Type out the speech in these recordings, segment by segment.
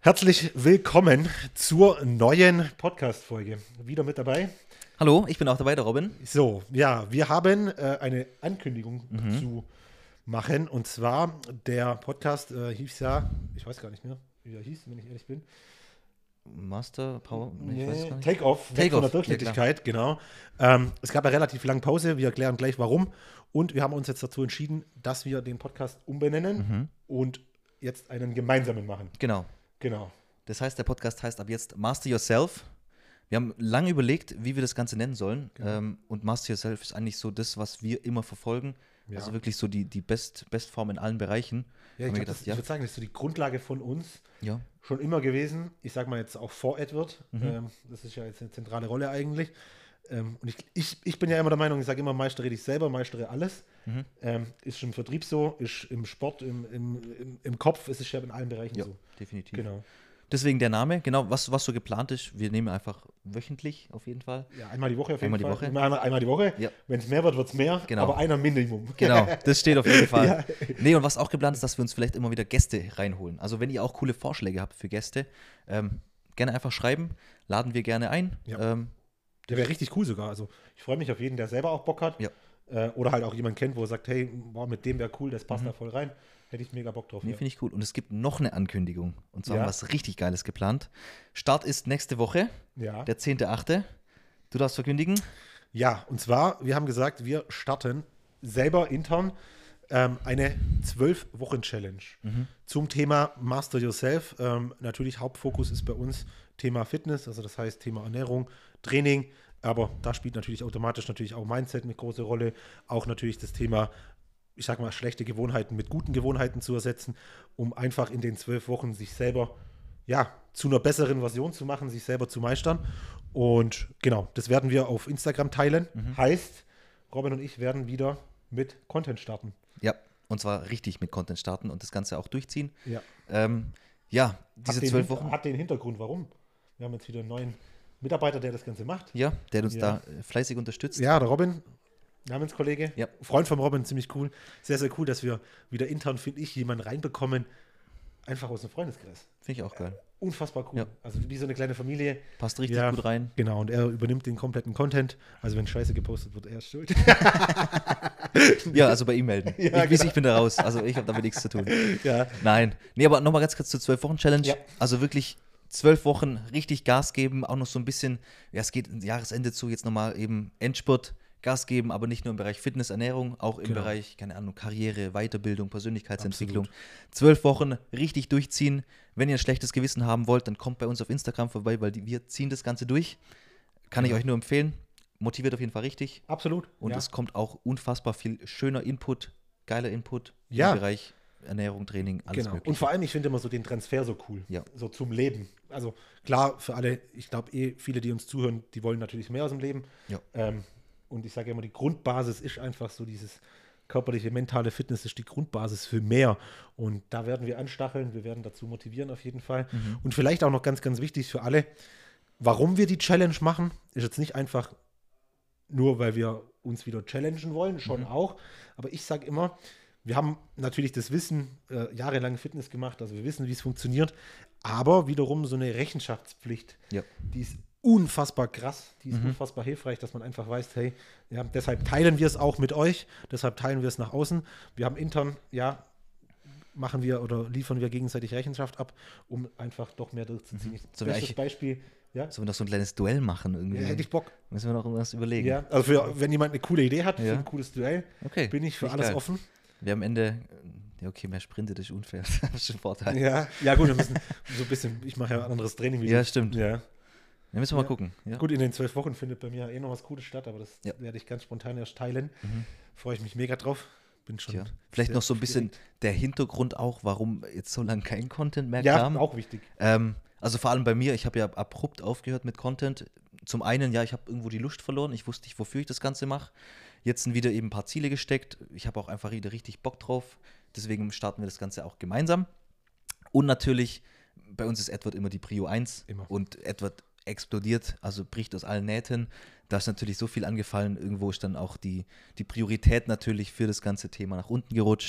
Herzlich willkommen zur neuen Podcast-Folge. Wieder mit dabei. Hallo, ich bin auch dabei, der Robin. So, ja, wir haben eine Ankündigung zu machen. Und zwar, der Podcast hieß ja, ich weiß gar nicht mehr, wie er hieß, wenn ich ehrlich bin. Master Power? Nee, ich weiß es gar nicht. Take-Off, weg von der Durchschnittlichkeit, genau. Es gab eine relativ lange Pause, wir erklären gleich warum. Und wir haben uns jetzt dazu entschieden, dass wir den Podcast umbenennen und jetzt einen gemeinsamen machen. Genau. Genau. Das heißt, der Podcast heißt ab jetzt Master Yourself. Wir haben lange überlegt, wie wir das Ganze nennen sollen. Genau. Und Master Yourself ist eigentlich so das, was wir immer verfolgen. Ja. Also wirklich so die Bestform in allen Bereichen. Ja, ich würde sagen, das ist so die Grundlage von uns Ja. schon immer gewesen. Ich sage mal jetzt auch vor Edward. Das ist ja jetzt eine zentrale Rolle eigentlich. Und ich bin ja immer der Meinung, ich sage immer, meistere dich selber, meistere alles. Ist schon im Vertrieb so, ist im Sport, im Kopf, ist es ja in allen Bereichen so. Definitiv. Genau. Deswegen der Name, genau, was so geplant ist. Wir nehmen einfach wöchentlich auf jeden Fall. Ja, einmal die Woche auf jeden Einmal die Fall. Woche. Einmal die Woche. Ja. Wenn es mehr wird, wird es mehr. Genau. Aber einer Minimum. Genau, das steht auf jeden Fall. Ja. Nee, und was auch geplant ist, dass wir uns vielleicht immer wieder Gäste reinholen. Also wenn ihr auch coole Vorschläge habt für Gäste, gerne einfach schreiben, laden wir gerne ein. Ja. Der wäre richtig cool sogar. Also ich freue mich auf jeden, der selber auch Bock hat. Ja. Oder halt auch jemand kennt, wo er sagt, hey, boah, mit dem wäre cool, das passt da voll rein. Hätte ich mega Bock drauf. Nee, Ja. finde ich cool. Und es gibt noch eine Ankündigung. Und zwar Ja. haben wir was richtig Geiles geplant. Start ist nächste Woche, Ja. der 10.8. Du darfst verkündigen. Ja, und zwar, wir haben gesagt, wir starten selber intern eine 12-Wochen-Challenge zum Thema Master Yourself. Natürlich Hauptfokus ist bei uns Thema Fitness, also das heißt Thema Ernährung, Training, aber da spielt natürlich automatisch auch Mindset eine große Rolle, auch natürlich das Thema, ich sag mal, schlechte Gewohnheiten mit guten Gewohnheiten zu ersetzen, um einfach in den 12 Wochen sich selber, ja, zu einer besseren Version zu machen, sich selber zu meistern. Und genau, das werden wir auf Instagram teilen. Heißt, Robin und ich werden wieder mit Content starten. Ja, und zwar richtig mit Content starten und das Ganze auch durchziehen. Ja. Ja, diese 12 Wochen. Hat den Hintergrund, warum? Wir haben jetzt wieder einen neuen Mitarbeiter, der das Ganze macht. Ja, der uns Ja. da fleißig unterstützt. Ja, der Robin, Namenskollege, Ja. Freund von Robin, ziemlich cool. Sehr, sehr cool, dass wir wieder intern, finde ich, jemanden reinbekommen, einfach aus dem Freundeskreis. Finde ich auch geil. Unfassbar cool. Ja. Also wie so eine kleine Familie. Passt richtig Ja, gut rein. Genau, und er übernimmt den kompletten Content. Also wenn Scheiße gepostet wird, er ist schuld. Ja, also bei ihm melden. Ja, Ich bin da raus. Also ich habe damit nichts zu tun. Ja. Nein. Nee, aber nochmal ganz kurz zur 12-Wochen-Challenge. Ja. Also wirklich 12 Wochen richtig Gas geben, auch noch so ein bisschen, ja, es geht ins Jahresende zu, jetzt nochmal eben Endspurt, Gas geben, aber nicht nur im Bereich Fitness, Ernährung, auch im Genau. Bereich, keine Ahnung, Karriere, Weiterbildung, Persönlichkeitsentwicklung. 12 Wochen richtig durchziehen. Wenn ihr ein schlechtes Gewissen haben wollt, dann kommt bei uns auf Instagram vorbei, weil wir ziehen das Ganze durch. Kann ich euch nur empfehlen. Motiviert auf jeden Fall richtig. Absolut. Und ja. es kommt auch unfassbar viel schöner Input, geiler Input Ja. im Bereich Ernährung, Training, alles Genau. mögliche. Und vor allem, ich finde immer so den Transfer so cool. Ja. So zum Leben. Also klar, für alle, ich glaube viele, die uns zuhören, die wollen natürlich mehr aus dem Leben. Ja. Und ich sage immer, die Grundbasis ist einfach so dieses körperliche, mentale Fitness ist die Grundbasis für mehr. Und da werden wir anstacheln, wir werden dazu motivieren auf jeden Fall. Und vielleicht auch noch ganz, ganz wichtig für alle, warum wir die Challenge machen, ist jetzt nicht einfach nur, weil wir uns wieder challengen wollen, schon auch. Aber ich sage immer, wir haben natürlich das Wissen, jahrelang Fitness gemacht, also wir wissen, wie es funktioniert, aber wiederum so eine Rechenschaftspflicht, Ja. die ist unfassbar krass, die ist unfassbar hilfreich, dass man einfach weiß, hey, ja, deshalb teilen wir es auch mit euch, deshalb teilen wir es nach außen. Wir haben intern, ja, machen wir oder liefern wir gegenseitig Rechenschaft ab, um einfach doch mehr durchzuziehen. So wie Bestes eigentlich- Beispiel, ja, Sollen wir noch so ein kleines Duell machen irgendwie? hätte ich Bock. Müssen wir noch irgendwas überlegen. Ja, also wenn jemand eine coole Idee hat für Ja. ein cooles Duell, Okay. bin ich für Finde alles geil. offen. Wir am Ende, ja okay, mehr sprintet ist unfair. Das ist schon ein Vorteil. Ja, gut, wir müssen so ein bisschen, ich mache ja ein anderes Training wie Ja, du. stimmt. Ja. Da müssen wir Ja. mal gucken. Ja. Gut, in den 12 Wochen findet bei mir noch was Cooles statt, aber das Ja. werde ich ganz spontan erst teilen. Freue ich mich mega drauf. Bin schon Tja. Vielleicht sehr noch so ein bisschen aufgeregt. der Hintergrund auch, warum jetzt so lange kein Content mehr Ja, kam. auch wichtig. Also vor allem bei mir, ich habe ja abrupt aufgehört mit Content. Zum einen, ja, ich habe irgendwo die Lust verloren. Ich wusste nicht, wofür ich das Ganze mache. Jetzt sind wieder eben ein paar Ziele gesteckt. Ich habe auch einfach wieder richtig Bock drauf. Deswegen starten wir das Ganze auch gemeinsam. Und natürlich, bei uns ist Edward immer die Prio 1. Immer. Und Edward explodiert, also bricht aus allen Nähten. Da ist natürlich so viel angefallen. Irgendwo ist dann auch die Priorität natürlich für das ganze Thema nach unten gerutscht.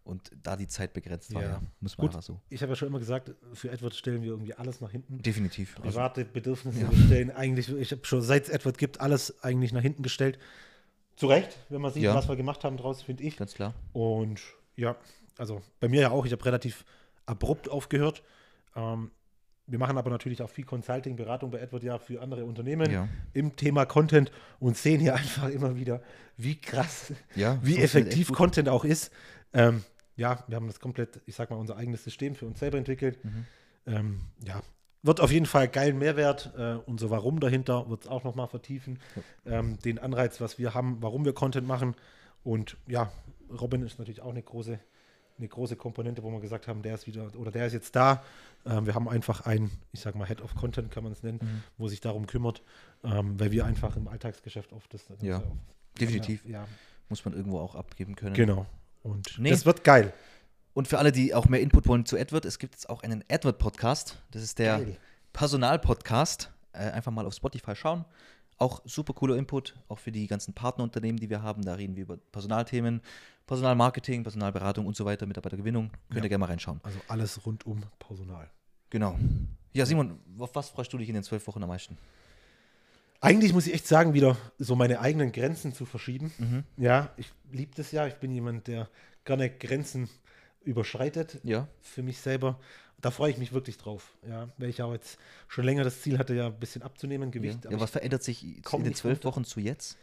und da die Zeit begrenzt war, Ja. muss man Gut, einfach so. ich habe ja schon immer gesagt, für Edward stellen wir irgendwie alles nach hinten. Definitiv. Also, Private Bedürfnisse wir stellen eigentlich, ich habe schon seit es Edward gibt, alles eigentlich nach hinten gestellt. Zu Recht, wenn man sieht, Ja. was wir gemacht haben draus, finde ich. ganz klar. Und ja, also bei mir ja auch, ich habe relativ abrupt aufgehört. Wir machen aber natürlich auch viel Consulting, Beratung bei Edward ja für andere Unternehmen Ja. im Thema Content und sehen hier einfach immer wieder, wie krass, Ja, wie funktioniert echt effektiv gut. Content auch ist. Ja, wir haben das komplett, ich sag mal, unser eigenes System für uns selber entwickelt. Ja, wird auf jeden Fall geilen Mehrwert. Unser Warum dahinter wird es auch nochmal vertiefen. Den Anreiz, was wir haben, warum wir Content machen. Und ja, Robin ist natürlich auch eine große Komponente, wo wir gesagt haben, der ist wieder, oder der ist jetzt da. Wir haben einfach einen, ich sag mal, Head of Content kann man es nennen, wo sich darum kümmert, weil wir einfach im Alltagsgeschäft oft das. Ja, definitiv. Ja, Muss man irgendwo auch abgeben können. genau. Und Nee. das wird geil. Und für alle, die auch mehr Input wollen zu Edward, es gibt jetzt auch einen Edward-Podcast. Das ist der Geil. Personal-Podcast. Einfach mal auf Spotify schauen. Auch super cooler Input, auch für die ganzen Partnerunternehmen, die wir haben. Da reden wir über Personalthemen, Personalmarketing, Personalberatung und so weiter, Mitarbeitergewinnung. Könnt ihr Ja. gerne mal reinschauen. Also alles rund um Personal. Genau. Ja, Simon, auf was freust du dich in den 12 Wochen am meisten? Eigentlich muss ich echt sagen, wieder so meine eigenen Grenzen zu verschieben. Mhm. Ja, ich liebe das ja. Ich bin jemand, der gerne Grenzen überschreitet Ja. für mich selber. Da freue ich mich wirklich drauf. Ja, weil ich auch jetzt schon länger das Ziel hatte, ja ein bisschen abzunehmen, Gewicht. Ja, was verändert sich in komm den nicht 12 runter. Wochen zu jetzt?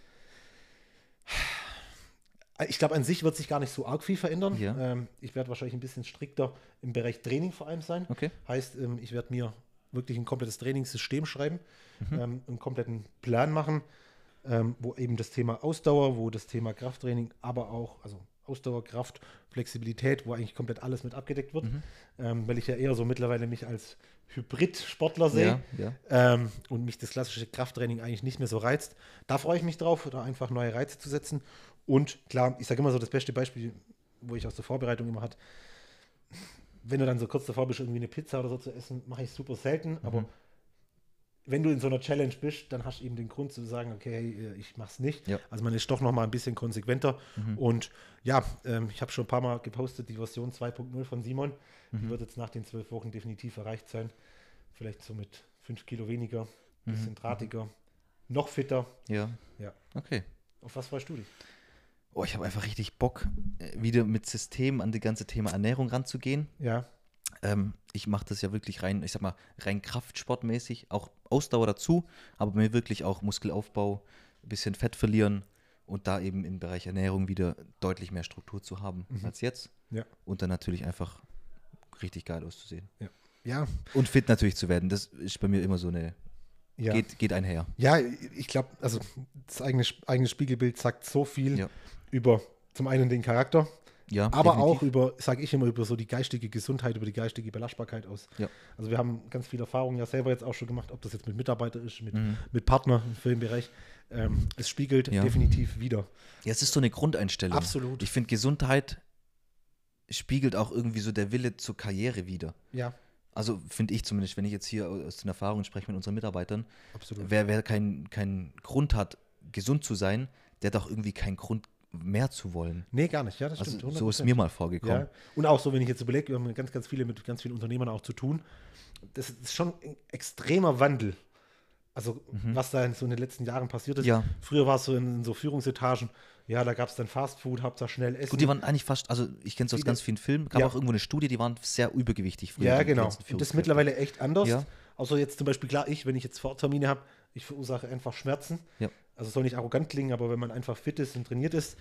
Ich glaube, an sich wird sich gar nicht so arg viel verändern. Ja. Ich werde wahrscheinlich ein bisschen strikter im Bereich Training vor allem sein. Okay. Heißt, ich werde mir wirklich ein komplettes Trainingssystem schreiben, Mhm. einen kompletten Plan machen, wo eben das Thema Ausdauer, wo das Thema Mhm. Krafttraining, aber auch, also Ausdauer, Kraft, Flexibilität, wo eigentlich komplett alles mit abgedeckt wird, weil ich ja eher so mittlerweile mich als Hybrid-Sportler sehe Ja. und mich das klassische Krafttraining eigentlich nicht mehr so reizt. Da freue ich mich drauf, da einfach neue Reize zu setzen. Und klar, ich sage immer so, das beste Beispiel, wo ich aus der Vorbereitung immer hatte, wenn du dann so kurz davor bist, irgendwie eine Pizza oder so zu essen, mache ich super selten, aber wenn du in so einer Challenge bist, dann hast du eben den Grund zu sagen, okay, hey, ich mach's nicht. Ja. Also man ist doch noch mal ein bisschen konsequenter. Und ja, ich habe schon ein paar Mal gepostet, die Version 2.0 von Simon, die wird jetzt nach den 12 Wochen definitiv erreicht sein. Vielleicht so mit 5 Kilo weniger, bisschen drahtiger, noch fitter. Ja. Ja. Okay. Auf was freust du dich? Oh, ich habe einfach richtig Bock, wieder mit System an das ganze Thema Ernährung ranzugehen. Ja. Ich mache das ja wirklich rein, ich sag mal, rein kraftsportmäßig, auch Ausdauer dazu, aber mir wirklich auch Muskelaufbau, ein bisschen Fett verlieren und da eben im Bereich Ernährung wieder deutlich mehr Struktur zu haben als jetzt. Ja. Und dann natürlich einfach richtig geil auszusehen. Ja. Und fit natürlich zu werden, das ist bei mir immer so eine, Ja. geht einher. Ja, ich glaube, also das eigene Spiegelbild sagt so viel Ja. über zum einen den Charakter, Ja, aber definitiv. auch über, sage ich immer, über so die geistige Gesundheit, über die geistige Belastbarkeit aus. Ja. Also wir haben ganz viel Erfahrung ja selber jetzt auch schon gemacht, ob das jetzt mit Mitarbeitern ist, mit Mhm. Partner für den Bereich. Es spiegelt Ja. definitiv wider. Ja, es ist so eine Grundeinstellung. Absolut. Ich finde, Gesundheit spiegelt auch irgendwie so der Wille zur Karriere wider. Ja, Also finde ich zumindest, wenn ich jetzt hier aus den Erfahrungen spreche mit unseren Mitarbeitern, absolut. wer keinen Grund hat, gesund zu sein, der hat auch irgendwie keinen Grund mehr zu wollen. Nee, gar nicht. Ja, das Also stimmt. so ist 100%. mir mal vorgekommen. Ja. Und auch so, wenn ich jetzt überlege, wir haben ganz, ganz viele mit ganz vielen Unternehmern auch zu tun. Das ist schon ein extremer Wandel. Also, was da in so in den letzten Jahren passiert ist. Ja. Früher war es so in so Führungsetagen, ja, da gab es dann Fastfood, Hauptsache schnell essen. Gut, die waren eigentlich fast, also ich kenne es aus Viele- ganz vielen Filmen, gab Ja. auch irgendwo eine Studie, die waren sehr übergewichtig früher. Ja, die genau. ganzen Und das ist Führungskräfte. mittlerweile echt anders. Ja. Außer jetzt zum Beispiel, klar, wenn ich jetzt Vortermine habe, ich verursache einfach Schmerzen. Ja. Also soll nicht arrogant klingen, aber wenn man einfach fit ist und trainiert ist,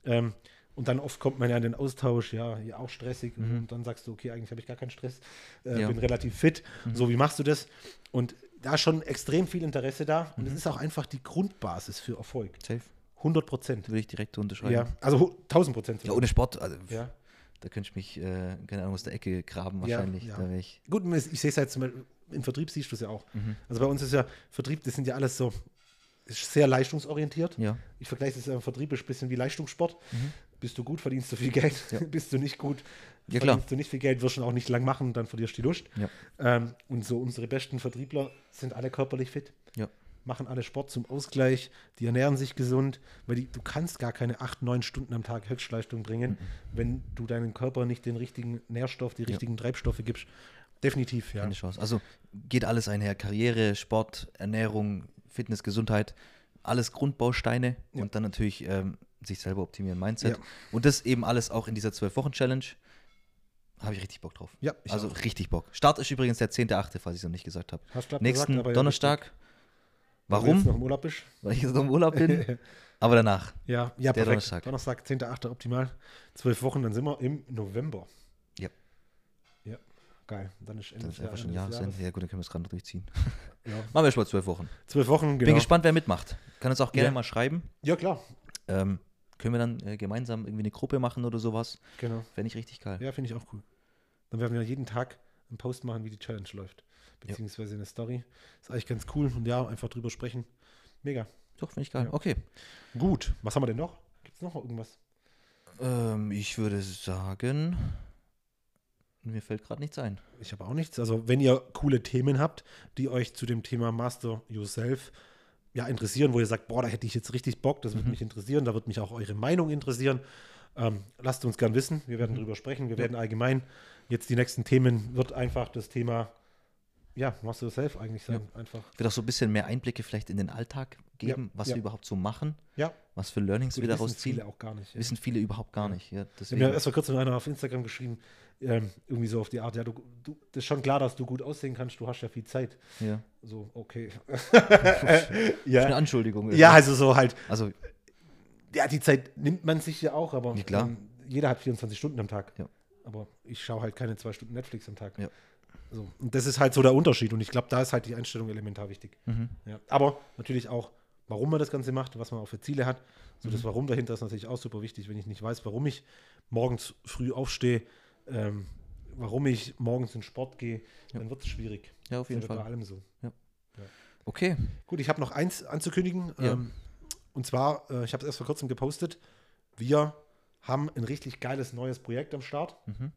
und dann oft kommt man ja in den Austausch, ja, hier auch stressig, und dann sagst du, okay, eigentlich habe ich gar keinen Stress, Ja. bin relativ fit, so wie machst du das? Und da ist schon extrem viel Interesse da und es ist auch einfach die Grundbasis für Erfolg. Safe, 100%. würde ich direkt unterschreiben. Ja, also 1000%. Ja, ohne Sport, also Ja. da könnte ich mich, keine Ahnung, aus der Ecke graben Ja, wahrscheinlich. ja. Da wäre ich, Gut, ich sehe es halt zum Beispiel, im Vertrieb siehst du es ja auch. Also bei uns ist ja Vertrieb, das sind ja alles so, ist sehr leistungsorientiert. ja. Ich vergleiche es ja, Vertrieb ist ein bisschen wie Leistungssport. Bist du gut, verdienst du viel Geld. Ja. Bist du nicht gut, Ja, klar. verdienst du nicht viel Geld, wirst du auch nicht lang machen, dann verlierst du die Lust. Ja. Und so unsere besten Vertriebler sind alle körperlich fit. Ja. machen alle Sport zum Ausgleich, die ernähren sich gesund, weil du kannst gar keine 8, 9 Stunden am Tag Höchstleistung bringen, wenn du deinem Körper nicht den richtigen Nährstoff, die richtigen Treibstoffe gibst. Definitiv, ja. Keine Chance. Also geht alles einher. Karriere, Sport, Ernährung, Fitness, Gesundheit, alles Grundbausteine und dann natürlich sich selber optimieren, Mindset. Ja. Und das eben alles auch in dieser 12-Wochen-Challenge. Habe ich richtig Bock drauf. Ja, ich also auch. richtig Bock. Start ist übrigens der 10.8., falls ich es noch nicht gesagt habe. Hast du Nächsten gesagt, aber Donnerstag. Weil du Warum? jetzt noch im Urlaub bist. Weil ich jetzt noch im Urlaub bin. Aber danach. Ja, Der perfekt. Donnerstag. Donnerstag, 10.8. optimal. 12 Wochen, dann sind wir im November. Ja. Ja, geil. Dann ist Ende Das ist des einfach schon Jahres. Jahresende. Ja gut, dann können wir es gerade noch durchziehen. Ja. Machen wir schon mal 12 Wochen. 12 Wochen, genau. Bin gespannt, wer mitmacht. Kann uns auch gerne Ja. mal schreiben. Ja, klar. Können wir dann gemeinsam irgendwie eine Gruppe machen oder sowas? Genau. Fände ich richtig geil. Ja, finde ich auch cool. Dann werden wir jeden Tag einen Post machen, wie die Challenge läuft. Beziehungsweise eine Story. Ist eigentlich ganz cool. Und ja, einfach drüber sprechen. Mega. Doch, finde ich geil. Ja. Okay. Gut. Was haben wir denn noch? Gibt es noch irgendwas? Ich würde sagen, mir fällt gerade nichts ein. Ich habe auch nichts. Also, wenn ihr coole Themen habt, die euch zu dem Thema Master Yourself interessieren, wo ihr sagt, boah, da hätte ich jetzt richtig Bock, das würde mich interessieren, da wird mich auch eure Meinung interessieren. Lasst uns gern wissen. Wir werden drüber sprechen. Wir werden allgemein jetzt die nächsten Themen wird einfach das Thema Master Yourself eigentlich sein. Einfach. Ich würde auch so ein bisschen mehr Einblicke vielleicht in den Alltag geben, was wir überhaupt so machen, Ja. was für Learnings wir daraus wissen ziehen. viele auch gar nicht. Ja. Wissen viele überhaupt gar nicht. Ja, Wir deswegen. haben ja erst vor kurzem einer auf Instagram geschrieben, irgendwie so auf die Art, du, das ist schon klar, dass du gut aussehen kannst, du hast ja viel Zeit. Ja. So, okay. Ja. Eine Anschuldigung. Ja, also so halt, Also, die Zeit nimmt man sich ja auch, aber Ja, klar. Jeder hat 24 Stunden am Tag. Ja. Aber ich schaue halt keine 2 Stunden Netflix am Tag. Ja. So. Und das ist halt so der Unterschied und ich glaube, da ist halt die Einstellung elementar wichtig. mhm. Ja. Aber natürlich auch, warum man das Ganze macht, was man auch für Ziele hat. So das Warum dahinter ist natürlich auch super wichtig. Wenn ich nicht weiß, warum ich morgens früh aufstehe, warum ich morgens in Sport gehe, dann wird es schwierig. Ja, auf jeden Das ist ja Fall. bei allem so. Okay. Gut, ich habe noch eins anzukündigen. Ja. Und zwar, ich habe es erst vor kurzem gepostet, wir haben ein richtig geiles neues Projekt am Start. Mhm.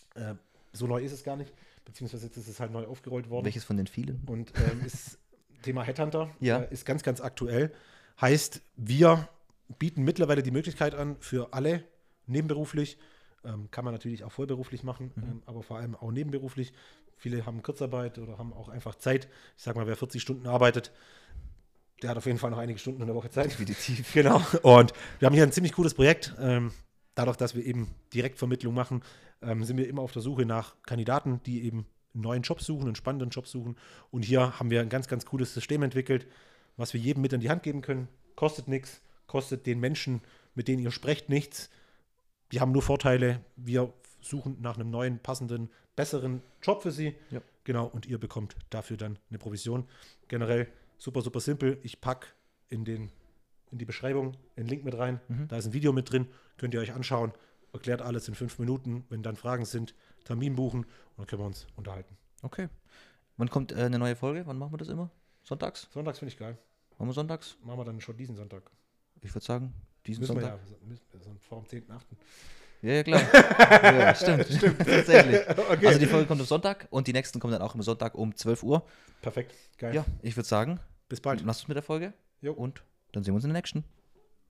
So neu ist es gar nicht, beziehungsweise jetzt ist es halt neu aufgerollt worden. Welches von den vielen? Und ist Thema Headhunter, Ja. ist ganz, ganz aktuell. Heißt, wir bieten mittlerweile die Möglichkeit an, für alle nebenberuflich, kann man natürlich auch vollberuflich machen, aber vor allem auch nebenberuflich. Viele haben Kurzarbeit oder haben auch einfach Zeit. Ich sag mal, wer 40 Stunden arbeitet, der hat auf jeden Fall noch einige Stunden in der Woche Zeit. Definitiv. Genau. Und wir haben hier ein ziemlich cooles Projekt. Dadurch, dass wir eben Direktvermittlung machen, sind wir immer auf der Suche nach Kandidaten, die eben einen neuen Job suchen, einen spannenden Job suchen. Und hier haben wir ein ganz, ganz cooles System entwickelt, was wir jedem mit in die Hand geben können. Kostet nichts, kostet den Menschen, mit denen ihr sprecht, nichts. Die haben nur Vorteile. Wir suchen nach einem neuen, passenden, besseren Job für sie. Ja. Genau, und ihr bekommt dafür dann eine Provision. Generell super, super simpel. Ich packe in die Beschreibung einen Link mit rein. Da ist ein Video mit drin. Könnt ihr euch anschauen. Erklärt alles in 5 Minuten. Wenn dann Fragen sind, Termin buchen und dann können wir uns unterhalten. Okay. Wann kommt eine neue Folge? Wann machen wir das immer? Sonntags? Sonntags finde ich geil. Machen wir sonntags? Machen wir dann schon diesen Sonntag. Ich würde sagen, diesen Müssen Sonntag. wir vor dem 10.8. Ja, klar. Ja, stimmt. Tatsächlich. Okay. Also die Folge kommt am Sonntag und die nächsten kommen dann auch am Sonntag um 12 Uhr. Perfekt. Geil. Ja, ich würde sagen, Bis bald. lasst uns mit der Folge Jo. und dann sehen wir uns in der nächsten.